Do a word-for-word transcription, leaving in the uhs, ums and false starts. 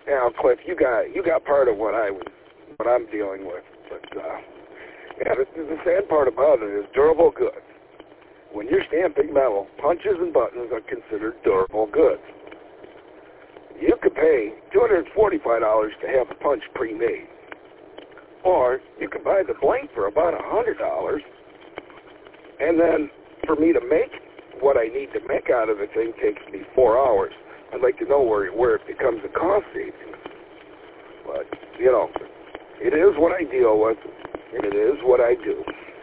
Now, Cliff, you got you got part of what I was, what I'm dealing with. But uh, yeah, the, the sad part about it is durable goods. When you're stamping metal, punches and buttons are considered durable goods. You could pay two hundred forty-five dollars to have the punch pre-made, or you could buy the blank for about one hundred dollars, and then for me to make what I need to make out of the thing takes me four hours. I'd like to know where where it becomes a cost savings. But, you know, it is what I deal with, and it is what I do.